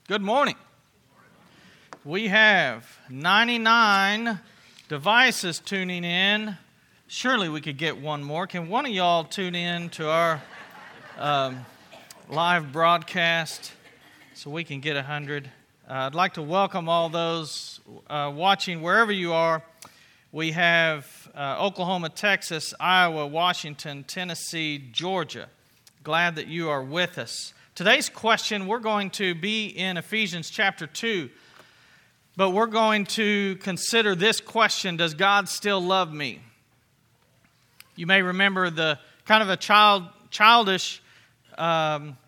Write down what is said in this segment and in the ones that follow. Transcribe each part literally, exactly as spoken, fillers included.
Good morning. We have ninety-nine devices tuning in. Surely we could get one more. Can one of y'all tune in to our um, live broadcast so we can get one hundred? Uh, I'd like to welcome all those uh, watching wherever you are. We have uh, Oklahoma, Texas, Iowa, Washington, Tennessee, Georgia. Glad that you are with us. Today's question, we're going to be in Ephesians chapter two, but we're going to consider this question: does God still love me? You may remember the kind of a child, childish um,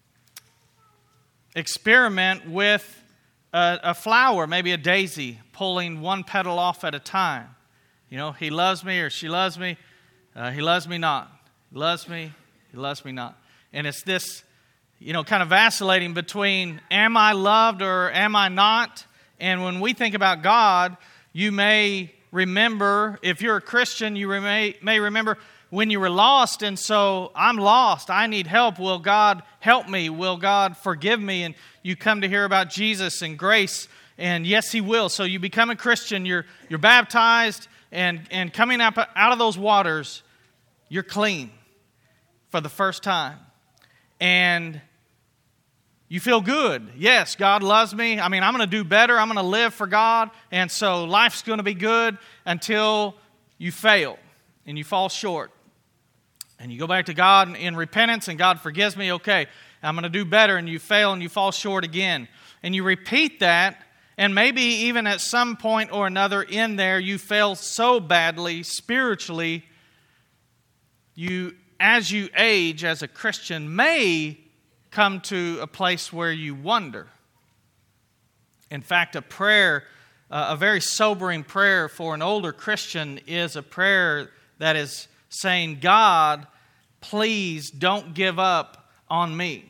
experiment with a, a flower, maybe a daisy, pulling one petal off at a time. You know, he loves me or she loves me, uh, he loves me not. He loves me, he loves me not. And it's this, you know, kind of vacillating between am I loved or am I not? And when we think about God, you may remember, if you're a Christian, you may, may remember when you were lost, and so I'm lost, I need help. Will God help me? Will God forgive me? And you come to hear about Jesus and grace, and yes, He will. So you become a Christian, you're you're baptized, and, and coming up out of those waters, you're clean for the first time. And you feel good. Yes, God loves me. I mean, I'm going to do better. I'm going to live for God. And so life's going to be good until you fail and you fall short. And you go back to God in, in repentance and God forgives me. Okay, I'm going to do better. And you fail and you fall short again. And you repeat that. And maybe even at some point or another in there, you fail so badly spiritually, you, as you age as a Christian, may come to a place where you wonder. In fact, a prayer, uh, a very sobering prayer for an older Christian is a prayer that is saying, God, please don't give up on me.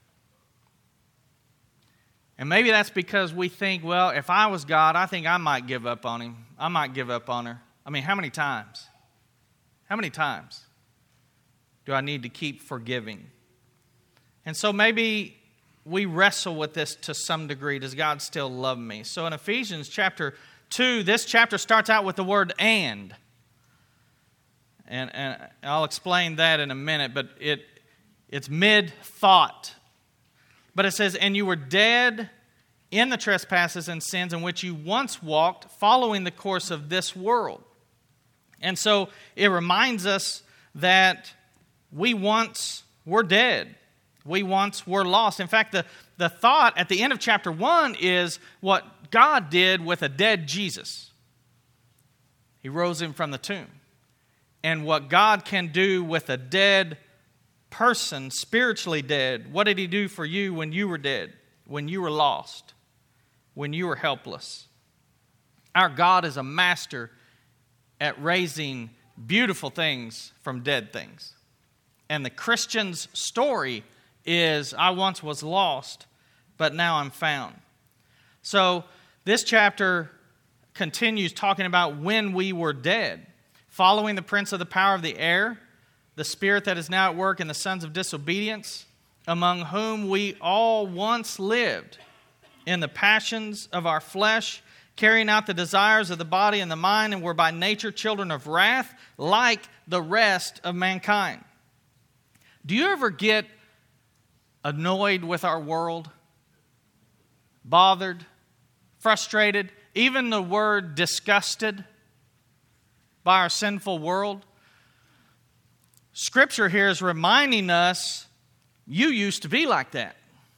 And maybe that's because we think, well, if I was God, I think I might give up on him. I might give up on her. I mean, how many times? How many times do I need to keep forgiving? And so maybe we wrestle with this to some degree. Does God still love me? So in Ephesians chapter two, this chapter starts out with the word and. And, and I'll explain that in a minute, but it it's mid-thought. But it says, and you were dead in the trespasses and sins in which you once walked, following the course of this world. And so it reminds us that we once were dead. We once were lost. In fact, the, the thought at the end of chapter one is what God did with a dead Jesus. He rose him from the tomb. And what God can do with a dead person, spiritually dead, what did He do for you when you were dead, when you were lost, when you were helpless? Our God is a master at raising beautiful things from dead things. And the Christian's story is, I once was lost, but now I'm found. So this chapter continues talking about when we were dead, following the prince of the power of the air, the spirit that is now at work in the sons of disobedience, among whom we all once lived in the passions of our flesh, carrying out the desires of the body and the mind, and were by nature children of wrath, like the rest of mankind. Do you ever get annoyed with our world? Bothered? Frustrated? Even the word disgusted by our sinful world? Scripture here is reminding us, you used to be like that.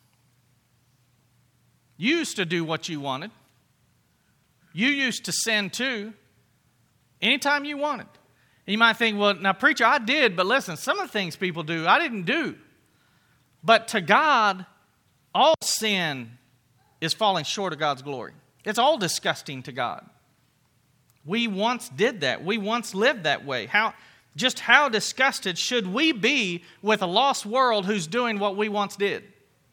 You used to do what you wanted. You used to sin too, anytime you wanted. And you might think, well, now preacher, I did, but listen, some of the things people do, I didn't do. But to God, all sin is falling short of God's glory. It's all disgusting to God. We once did that. We once lived that way. How, just how disgusted should we be with a lost world who's doing what we once did?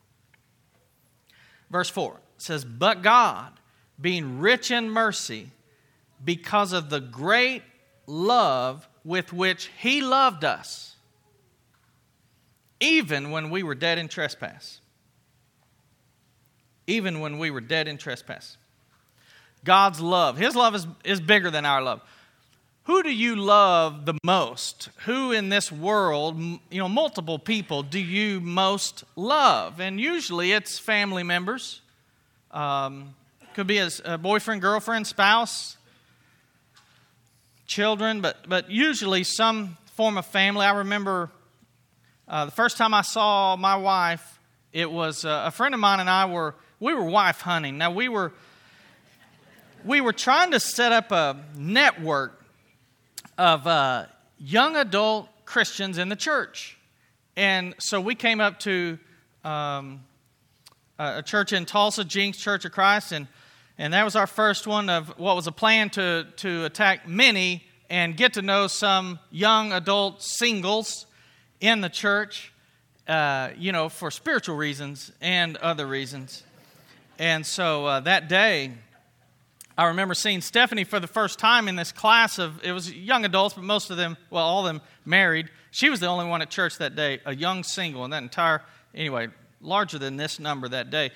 Verse four says, but God, being rich in mercy, because of the great love with which He loved us, even when we were dead in trespass. even when we were dead in trespass. God's love. His love is, is bigger than our love. Who do you love the most? Who in this world, you know, multiple people, do you most love? And usually it's family members. Um, could be a, a boyfriend, girlfriend, spouse, children, but, but usually some form of family. I remember uh, the first time I saw my wife, it was uh, a friend of mine and I were, we were wife hunting. Now we were, we were trying to set up a network of uh, young adult Christians in the church. And so we came up to um, a church in Tulsa, Jinx Church of Christ, and, and that was our first one of what was a plan to, to attack many and get to know some young adult singles in the church, uh, you know, for spiritual reasons and other reasons. And so uh, that day, I remember seeing Stephanie for the first time in this class of, it was young adults, but most of them, well, all of them married. She was the only one at church that day, a young single, and that entire, anyway, larger than this number that day.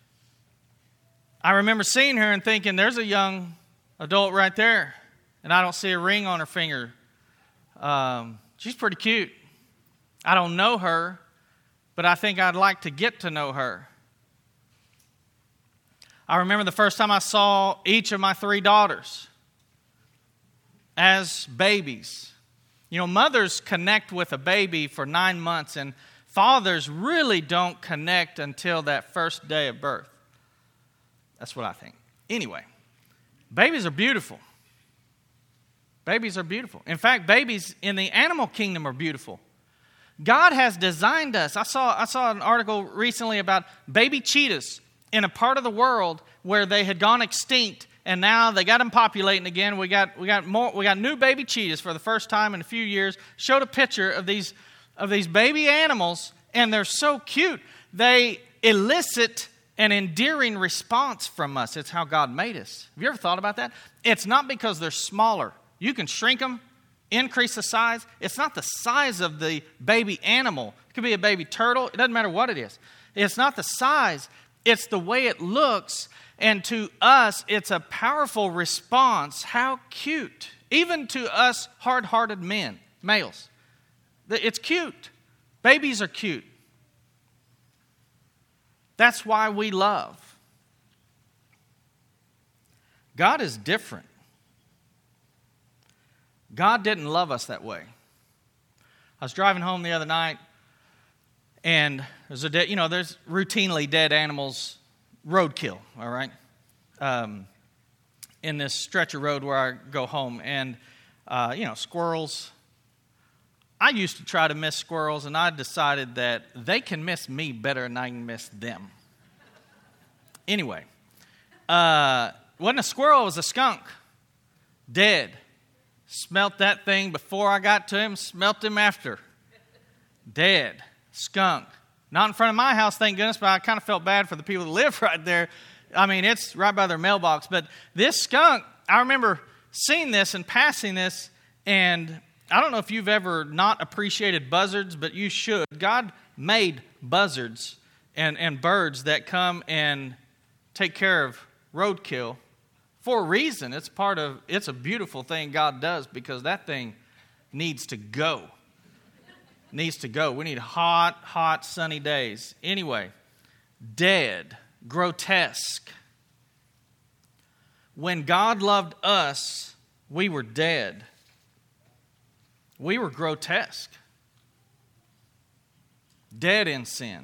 I remember seeing her and thinking, there's a young adult right there, and I don't see a ring on her finger. Um, she's pretty cute. I don't know her, but I think I'd like to get to know her. I remember the first time I saw each of my three daughters as babies. You know, mothers connect with a baby for nine months, and fathers really don't connect until that first day of birth. That's what I think. Anyway, babies are beautiful. Babies are beautiful. In fact, babies in the animal kingdom are beautiful. God has designed us. I saw, I saw an article recently about baby cheetahs in a part of the world where they had gone extinct, and now they got them populating again. We got we got more we got new baby cheetahs for the first time in a few years. Showed a picture of these of these baby animals, and they're so cute. They elicit an endearing response from us. It's how God made us. Have you ever thought about that? It's not because they're smaller. You can shrink them, increase the size. It's not the size of the baby animal. It could be a baby turtle. It doesn't matter what it is. It's not the size. It's the way it looks, and to us, it's a powerful response. How cute. Even to us hard-hearted men, males. It's cute. Babies are cute. That's why we love. God is different. God didn't love us that way. I was driving home the other night, and there's a de- you know there's routinely dead animals, roadkill, all right, um, in this stretch of road where I go home, and uh, you know squirrels. I used to try to miss squirrels, and I decided that they can miss me better than I can miss them. Anyway, uh, wasn't a squirrel, it was a skunk, dead. Smelt that thing before I got to him, smelt him after, dead. Skunk. Not in front of my house, thank goodness, but I kind of felt bad for the people that live right there. I mean, it's right by their mailbox. But this skunk, I remember seeing this and passing this, and I don't know if you've ever not appreciated buzzards, but you should. God made buzzards and, and birds that come and take care of roadkill for a reason. It's part of, it's a beautiful thing God does, because that thing needs to go. Needs to go. We need hot, hot, sunny days. Anyway, dead, grotesque. When God loved us, we were dead. We were grotesque. Dead in sin.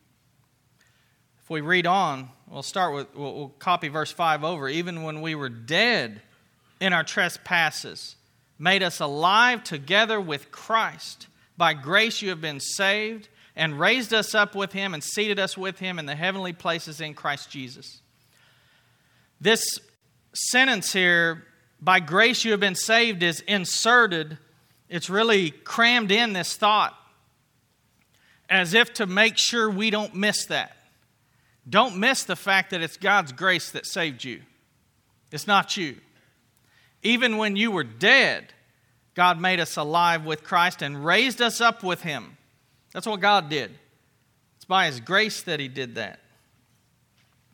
If we read on, we'll start with, we'll, we'll copy verse five over. Even when we were dead in our trespasses, made us alive together with Christ. By grace you have been saved, and raised us up with Him and seated us with Him in the heavenly places in Christ Jesus. This sentence here, by grace you have been saved, is inserted. It's really crammed in this thought as if to make sure we don't miss that. Don't miss the fact that it's God's grace that saved you. It's not you. Even when you were dead, God made us alive with Christ and raised us up with Him. That's what God did. It's by His grace that He did that.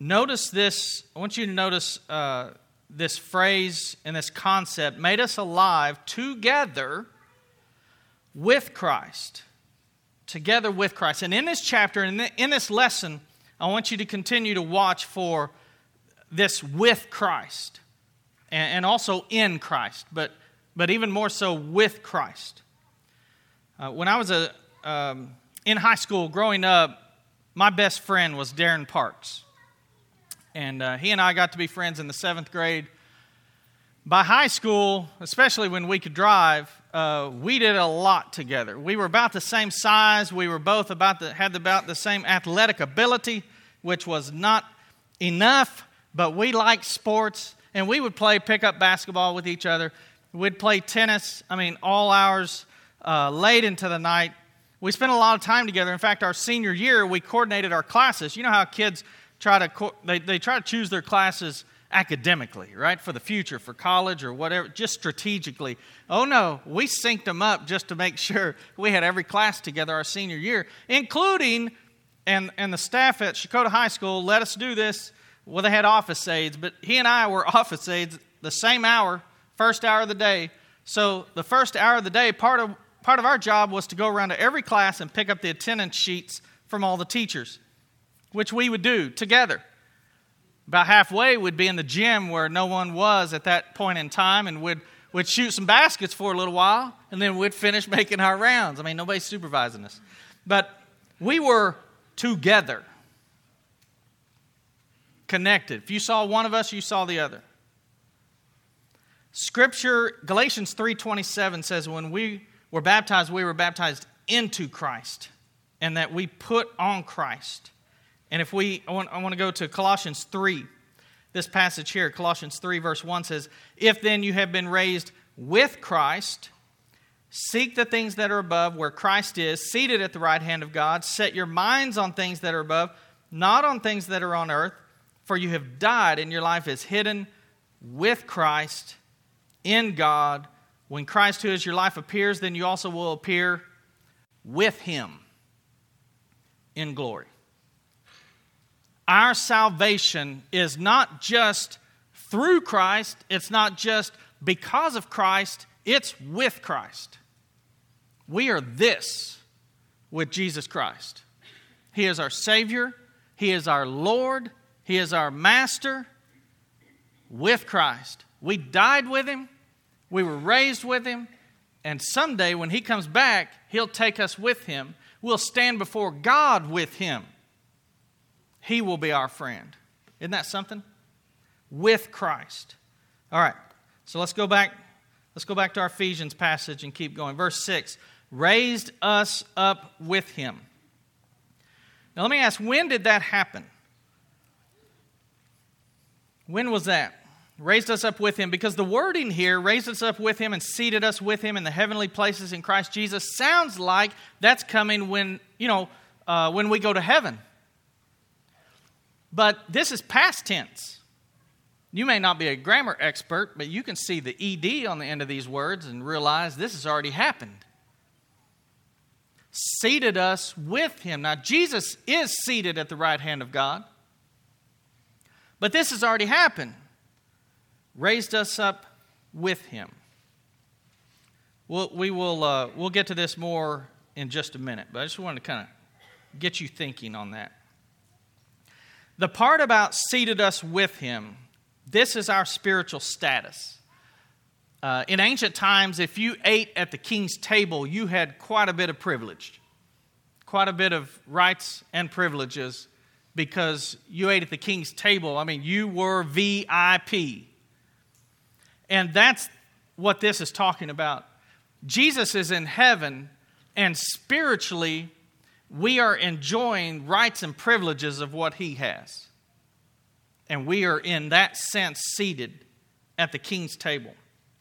notice this. I want you to notice uh, this phrase and this concept, made us alive together with Christ. Together with Christ. And in this chapter, and in this lesson, I want you to continue to watch for this with Christ. And also in Christ, but but even more so with Christ. Uh, when I was a um, in high school growing up, my best friend was Darren Parks. And uh, he and I got to be friends in the seventh grade. By high school, especially when we could drive, uh, we did a lot together. We were about the same size. We were both about the, had about the same athletic ability, which was not enough, but we liked sports. And we would play pickup basketball with each other. We'd play tennis, I mean, all hours, uh, late into the night. We spent a lot of time together. In fact, our senior year, we coordinated our classes. You know how kids try to, co- they, they try to choose their classes academically, right, for the future, for college or whatever, just strategically. Oh, no, we synced them up just to make sure we had every class together our senior year, including, and, and the staff at Shakota High School let us do this. Well, they had office aides, but he and I were office aides the same hour, first hour of the day. So the first hour of the day, part of part of our job was to go around to every class and pick up the attendance sheets from all the teachers, which we would do together. About halfway, we'd be in the gym where no one was at that point in time, and we'd, we'd shoot some baskets for a little while, and then we'd finish making our rounds. I mean, nobody's supervising us. But we were together. Connected. If you saw one of us, you saw the other. Scripture, Galatians three twenty-seven says, when we were baptized, we were baptized into Christ, and that we put on Christ. And if we, I want, I want to go to Colossians three. This passage here, Colossians three verse one says, if then you have been raised with Christ, seek the things that are above where Christ is, seated at the right hand of God. Set your minds on things that are above, not on things that are on earth. For you have died, and your life is hidden with Christ in God. When Christ, who is your life, appears, then you also will appear with Him in glory. Our salvation is not just through Christ. It's not just because of Christ. It's with Christ. We are this with Jesus Christ. He is our Savior. He is our Lord. He is our Master with Christ. We died with Him. We were raised with Him. And someday when He comes back, He'll take us with Him. We'll stand before God with Him. He will be our friend. Isn't that something? With Christ. All right. So let's go back. Let's go back to our Ephesians passage and keep going. Verse six. Raised us up with Him. Now let me ask, when did that happen? When was that? Raised us up with Him. Because the wording here, raised us up with Him and seated us with Him in the heavenly places in Christ Jesus, sounds like that's coming when, you know, uh, when we go to heaven. But this is past tense. You may not be a grammar expert, but you can see the E D on the end of these words and realize this has already happened. Seated us with Him. Now, Jesus is seated at the right hand of God. But this has already happened. Raised us up with Him. We'll, we will uh, we'll get to this more in just a minute, but I just wanted to kind of get you thinking on that. The part about seated us with Him, this is our spiritual status. Uh, in ancient times, if you ate at the king's table, you had quite a bit of privilege, quite a bit of rights and privileges. Because you ate at the king's table. I mean, you were V I P. And that's what this is talking about. Jesus is in heaven, and spiritually, we are enjoying rights and privileges of what He has. And we are, in that sense, seated at the king's table.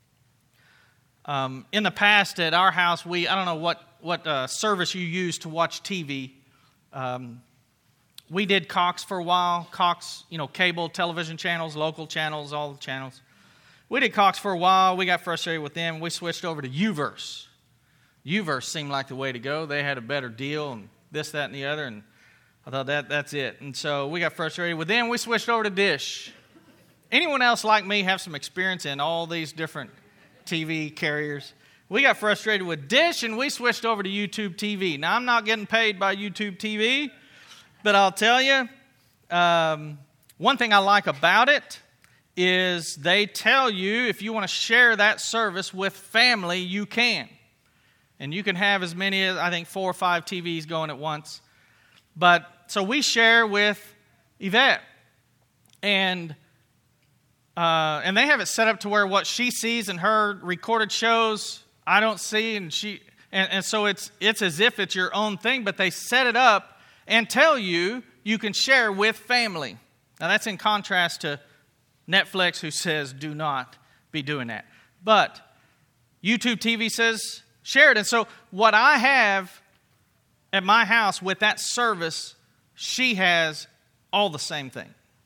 Um, in the past, at our house, we, I don't know what, what uh, service you use to watch T V. Um, We did Cox for a while. Cox, you know, cable, television channels, local channels, all the channels. We did Cox for a while. We got frustrated with them. We switched over to U-verse. U-verse seemed like the way to go. They had a better deal and this, that, and the other. And I thought that that's it. And so we got frustrated. Well, then we switched over to Dish. Anyone else like me have some experience in all these different T V carriers? We got frustrated with Dish, and we switched over to YouTube T V. Now, I'm not getting paid by YouTube T V, but I'll tell you, um, one thing I like about it is they tell you if you want to share that service with family, you can. And you can have as many as, I think, four or five T Vs going at once. But, so we share with Yvette. And uh, and they have it set up to where what she sees in her recorded shows, I don't see. And she and, and so it's it's as if it's your own thing, but they set it up and tell you you can share with family. Now, that's in contrast to Netflix, who says do not be doing that. But YouTube T V says share it. And so what I have at my house with that service, she has all the same thing.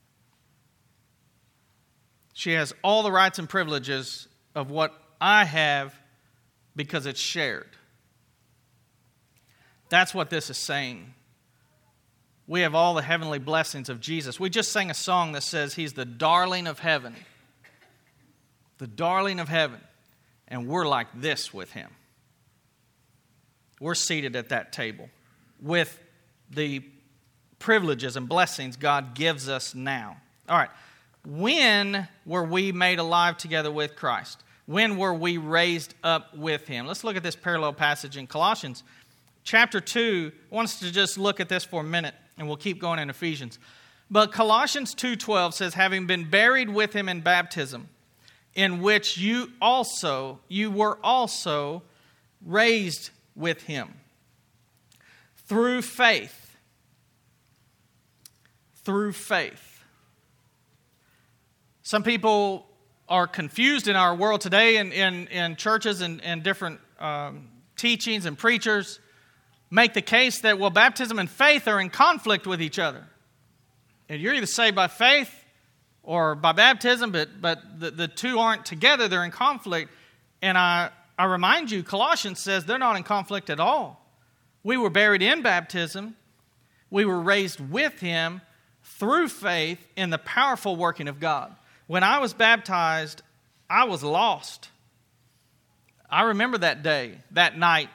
She has all the rights and privileges of what I have because it's shared. That's what this is saying. We have all the heavenly blessings of Jesus. We just sang a song that says He's the darling of heaven. The darling of heaven. And we're like this with Him. We're seated at that table with the privileges and blessings God gives us now. All right. When were we made alive together with Christ? When were we raised up with Him? Let's look at this parallel passage in Colossians. Chapter two, I want us to just look at this for a minute, and we'll keep going in Ephesians. But Colossians two twelve says, having been buried with Him in baptism, in which you also, you were also raised with Him through faith. Through faith. Some people are confused in our world today in, in, in churches and, and different um, teachings and preachers make the case that, well, baptism and faith are in conflict with each other. And you're either saved by faith or by baptism, but, but the, the two aren't together, they're in conflict. And I, I remind you, Colossians says they're not in conflict at all. We were buried in baptism. We were raised with Him through faith in the powerful working of God. When I was baptized, I was lost. I remember that day, that night.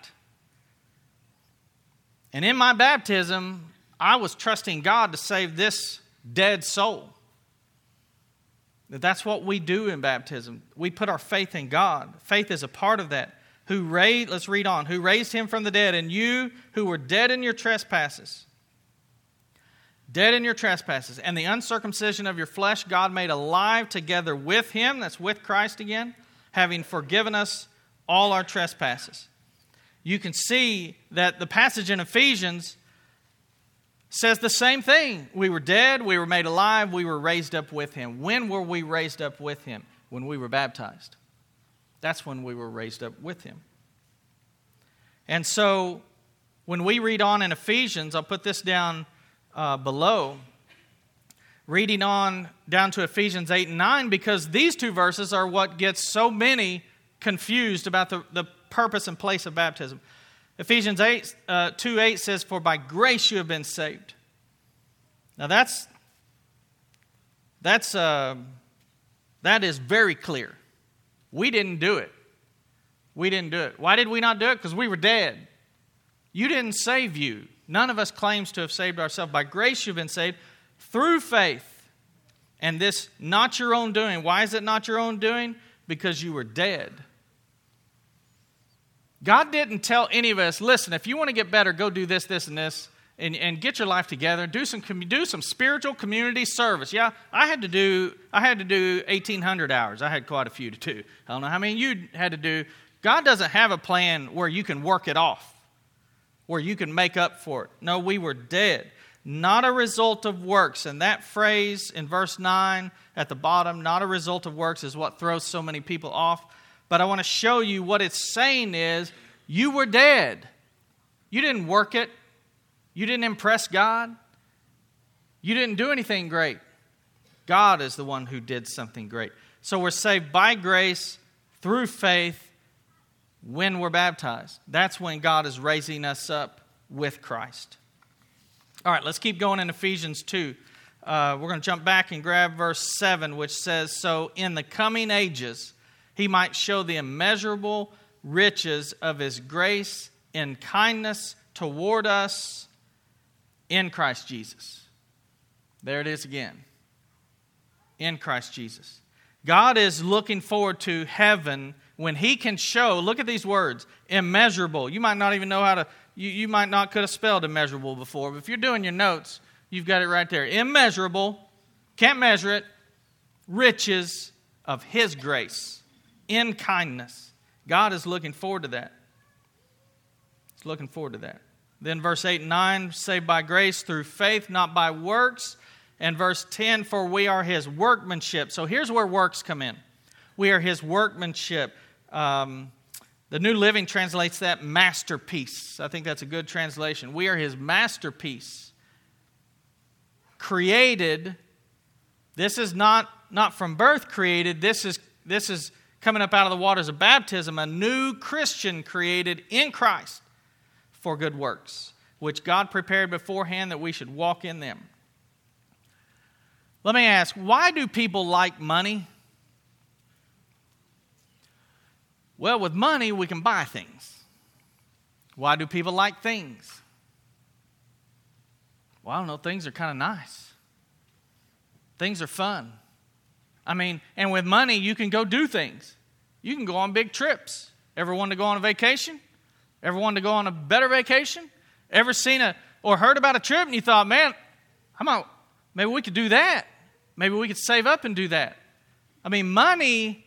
And in my baptism, I was trusting God to save this dead soul. That's what we do in baptism. We put our faith in God. Faith is a part of that. Who raised, let's read on. Who raised Him from the dead, and you who were dead in your trespasses. Dead in your trespasses, and the uncircumcision of your flesh, God made alive together with Him, that's with Christ again, having forgiven us all our trespasses. You can see that the passage in Ephesians says the same thing. We were dead, we were made alive, we were raised up with Him. When were we raised up with Him? When we were baptized. That's when we were raised up with Him. And so, when we read on in Ephesians, I'll put this down Uh, below, reading on down to Ephesians eight and nine, because these two verses are what gets so many confused about the, the purpose and place of baptism. Ephesians eight, uh, two eight says, for by grace you have been saved. Now that's, that's uh, that is very clear. We didn't do it. We didn't do it. Why did we not do it? Because we were dead. You didn't save you. None of us claims to have saved ourselves. By grace you've been saved through faith. And this not your own doing. Why is it not your own doing? Because you were dead. God didn't tell any of us, listen, if you want to get better, go do this, this, and this, and, and get your life together. Do some do some spiritual community service. Yeah, I had to do I had to do eighteen hundred hours. I had quite a few to do. I don't know how many you had to do. God doesn't have a plan where you can work it off, where you can make up for it. No, we were dead, not a result of works. And that phrase in verse nine at the bottom, not a result of works, is what throws so many people off. But I want to show you what it's saying is, you were dead. You didn't work it. You didn't impress God. You didn't do anything great. God is the one who did something great. So we're saved by grace through faith when we're baptized. That's when God is raising us up with Christ. All right, let's keep going in Ephesians two. Uh, we're going to jump back and grab verse seven, which says, "So in the coming ages he might show the immeasurable riches of his grace in kindness toward us in Christ Jesus." There it is again. In Christ Jesus. God is looking forward to heaven when he can show, look at these words, immeasurable. You might not even know how to, you, you might not could have spelled immeasurable before, but if you're doing your notes, you've got it right there. Immeasurable, can't measure it, riches of his grace in kindness. God is looking forward to that. He's looking forward to that. Then verse eight and nine, saved by grace through faith, not by works. And verse ten, for we are his workmanship. So here's where works come in. We are his workmanship. Um, the New Living translates that masterpiece. I think that's a good translation. We are his masterpiece. Created. This is not, not from birth created. This is, this is coming up out of the waters of baptism. A new Christian created in Christ for good works, which God prepared beforehand that we should walk in them. Let me ask, why do people like money? Well, with money, we can buy things. Why do people like things? Well, I don't know, things are kind of nice. Things are fun. I mean, and with money, you can go do things. You can go on big trips. Ever wanted to go on a vacation? Ever wanted to go on a better vacation? Ever seen a or heard about a trip and you thought, man, I'm out, maybe we could do that. Maybe we could save up and do that. I mean, money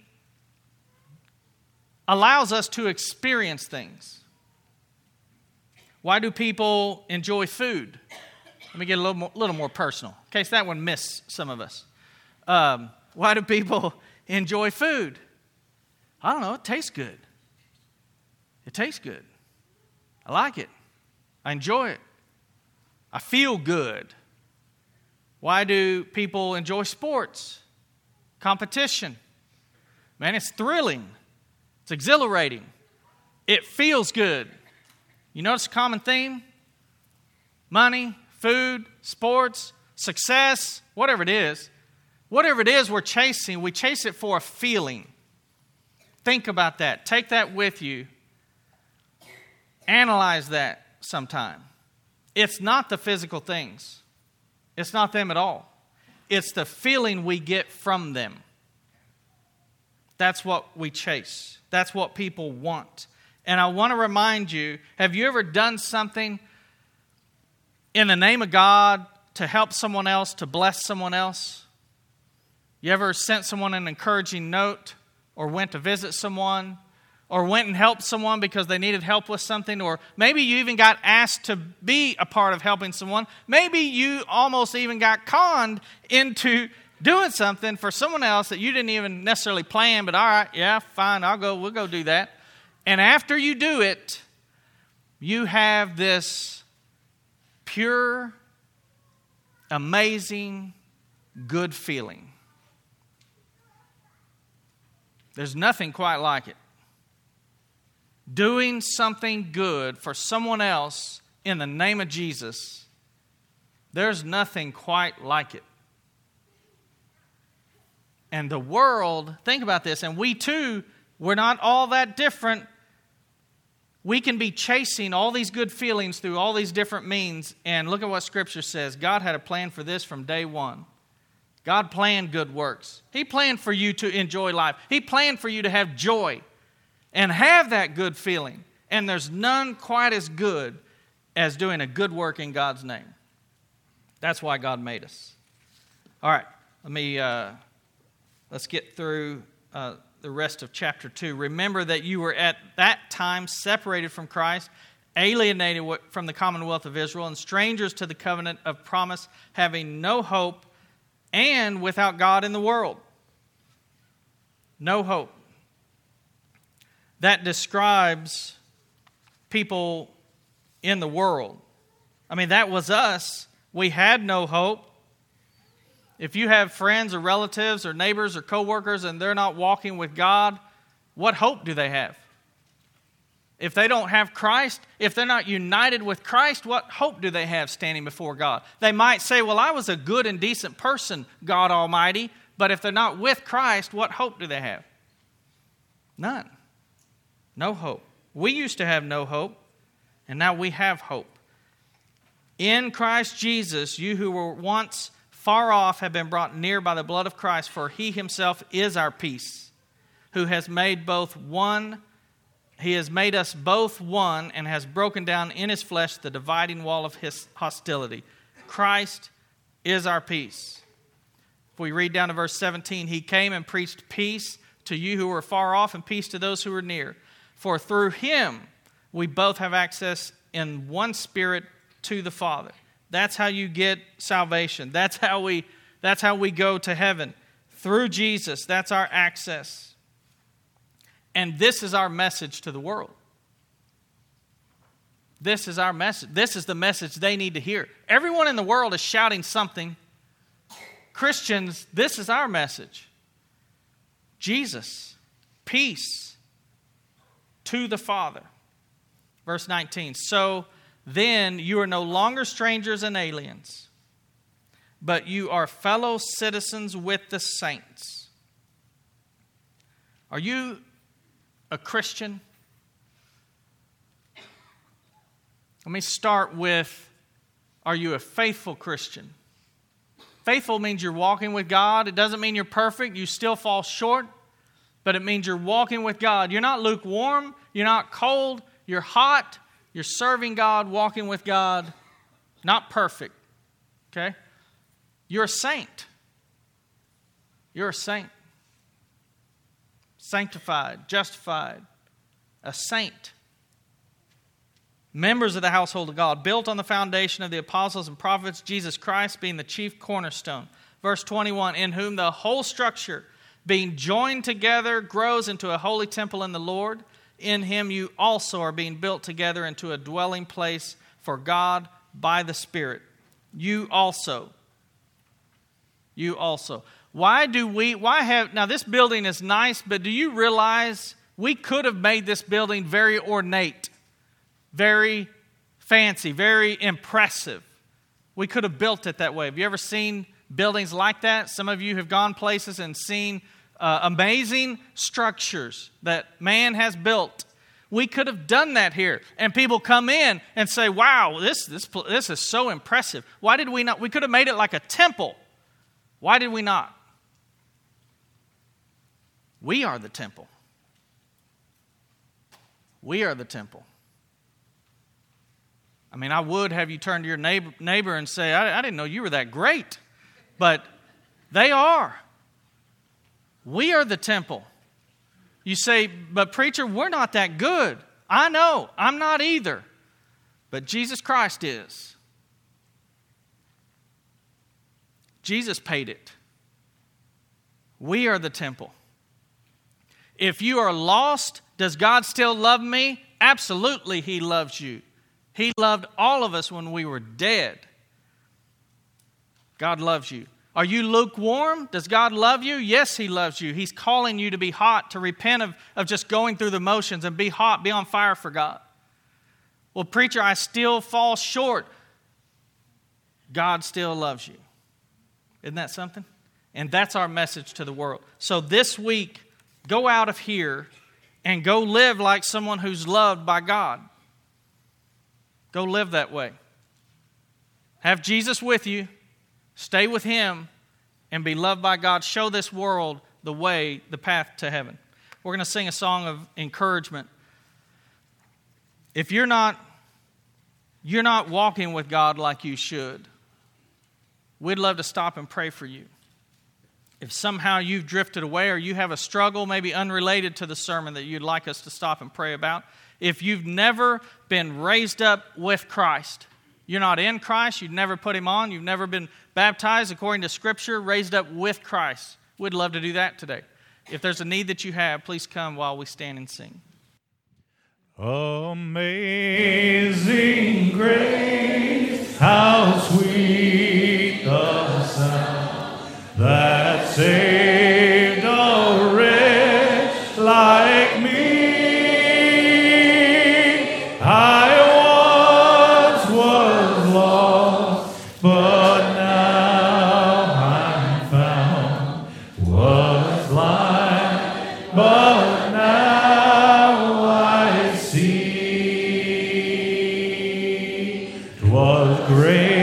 allows us to experience things. Why do people enjoy food? Let me get a little more, little more personal, in case that one missed some of us. Um, why do people enjoy food? I don't know, it tastes good. It tastes good. I like it. I enjoy it. I feel good. Why do people enjoy sports? Competition. Man, it's thrilling. It's exhilarating. It feels good. You notice a common theme? Money, food, sports, success, whatever it is. Whatever it is we're chasing, we chase it for a feeling. Think about that. Take that with you. Analyze that sometime. It's not the physical things. It's not them at all. It's the feeling we get from them. That's what we chase. That's what people want. And I want to remind you, have you ever done something in the name of God to help someone else, to bless someone else? You ever sent someone an encouraging note, or went to visit someone, or went and helped someone because they needed help with something, or maybe you even got asked to be a part of helping someone. Maybe you almost even got conned into doing something for someone else that you didn't even necessarily plan, but all right, yeah, fine, I'll go, we'll go do that. And after you do it, you have this pure, amazing, good feeling. There's nothing quite like it. Doing something good for someone else in the name of Jesus, there's nothing quite like it. And the world, think about this, and we too, we're not all that different. We can be chasing all these good feelings through all these different means, and look at what Scripture says. God had a plan for this from day one. God planned good works. He planned for you to enjoy life. He planned for you to have joy and have that good feeling. And there's none quite as good as doing a good work in God's name. That's why God made us. All right, let me uh, let's get through uh, the rest of chapter two. Remember that you were at that time separated from Christ, alienated from the commonwealth of Israel, and strangers to the covenant of promise, having no hope, and without God in the world. No hope. That describes people in the world. I mean, that was us. We had no hope. If you have friends or relatives or neighbors or coworkers and they're not walking with God, what hope do they have? If they don't have Christ, if they're not united with Christ, what hope do they have standing before God? They might say, well, I was a good and decent person, God Almighty, but if they're not with Christ, what hope do they have? None. No hope. We used to have no hope, and now we have hope. In Christ Jesus, you who were once far off have been brought near by the blood of Christ, for he himself is our peace, who has made both one He has made us both one and has broken down in his flesh the dividing wall of his hostility. Christ is our peace. If we read down to verse seventeen, he came and preached peace to you who were far off and peace to those who were near. For through him we both have access in one spirit to the Father. That's how you get salvation. That's how we, that's how we go to heaven. Through Jesus, that's our access. And this is our message to the world. This is our message. This is the message they need to hear. Everyone in the world is shouting something. Christians, this is our message. Jesus, peace to the Father. Verse nineteen, so then you are no longer strangers and aliens, but you are fellow citizens with the saints. Are you a Christian? Let me start with, are you a faithful Christian? Faithful means you're walking with God. It doesn't mean you're perfect. You still fall short. But it means you're walking with God. You're not lukewarm. You're not cold. You're hot. You're serving God, walking with God. Not perfect. Okay? You're a saint. You're a saint. Sanctified, justified, a saint. Members of the household of God, built on the foundation of the apostles and prophets, Jesus Christ being the chief cornerstone. Verse twenty-one, in whom the whole structure, being joined together, grows into a holy temple in the Lord. In him you also are being built together into a dwelling place for God by the Spirit. You also. You also. Why do we, why have, now this building is nice, but do you realize we could have made this building very ornate, very fancy, very impressive. We could have built it that way. Have you ever seen buildings like that? Some of you have gone places and seen uh, amazing structures that man has built. We could have done that here. And people come in and say, wow, this, this, this is so impressive. Why did we not? We could have made it like a temple. Why did we not? We are the temple. We are the temple. I mean, I would have you turn to your neighbor, neighbor and say, I, I didn't know you were that great. But they are. We are the temple. You say, but preacher, we're not that good. I know, I'm not either. But Jesus Christ is. Jesus paid it. We are the temple. If you are lost, does God still love me? Absolutely, He loves you. He loved all of us when we were dead. God loves you. Are you lukewarm? Does God love you? Yes, He loves you. He's calling you to be hot, to repent of, of just going through the motions and be hot, be on fire for God. Well, preacher, I still fall short. God still loves you. Isn't that something? And that's our message to the world. So this week, go out of here and go live like someone who's loved by God. Go live that way. Have Jesus with you. Stay with Him and be loved by God. Show this world the way, the path to heaven. We're going to sing a song of encouragement. If you're not, you're not walking with God like you should, we'd love to stop and pray for you. If somehow you've drifted away or you have a struggle, maybe unrelated to the sermon that you'd like us to stop and pray about, if you've never been raised up with Christ, you're not in Christ, you've never put Him on, you've never been baptized according to Scripture, raised up with Christ, we'd love to do that today. If there's a need that you have, please come while we stand and sing. Amazing grace, how sweet the sound that saved a wretch like me. was great.